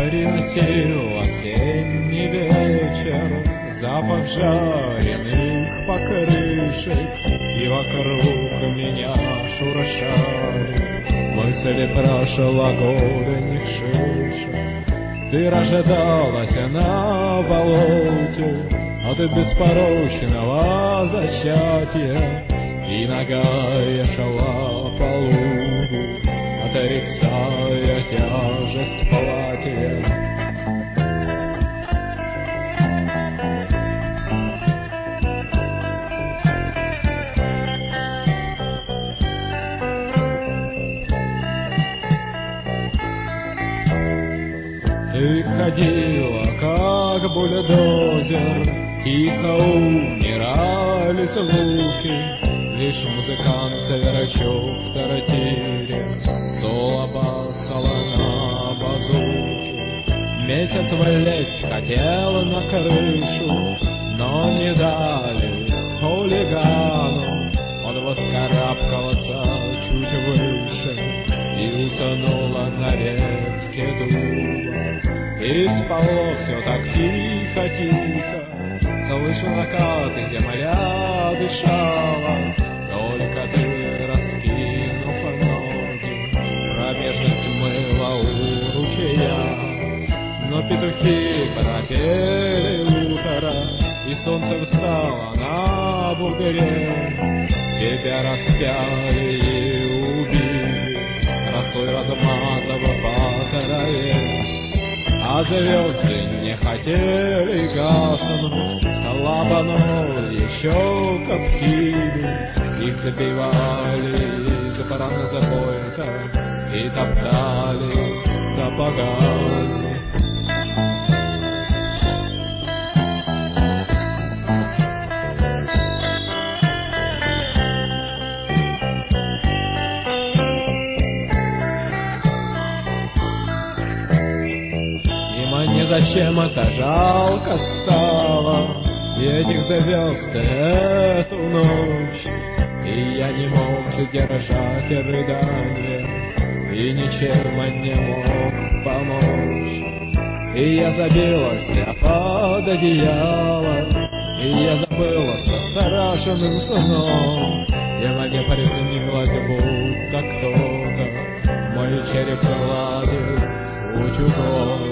Приносил осенний вечер запах жареных покрышек, и вокруг меня шуршали мысли прошлогодних шишек. Ты рождалась на болоте от беспорочного зачатия, и нога шла по лугу, отрицая тяжесть платья. Ты ходила, как бульдозер, тихо умирали звуки, лишь музыкант Сверчок в сортире соло бацала на базуке. Месяц влезть хотел на крышу, но не дали хулигану. Он воскарабкался чуть выше и уснула на ветке дуба. И спало все так тихо-тихо, слышу закаты, земля дышала. Только ты, раскинув ноги, пробежность мыла у ручья. Но петухи пропели утро, и солнце встало на бугре. Тебя распяли и убили, росой размазав по траве. А звезды не хотели гаснуть, слабо, но еще коптили. Их забивали из бронзобойка и топтали сапогами. Мне зачем это жалко стало, этих звезд эту ночь, и я не мог задержать рыдание, и ничем не мог помочь. И я забилась под одеяло, и я забылась страшным сном, и мне приснилось, будто кто-то мой череп гладит утюгом.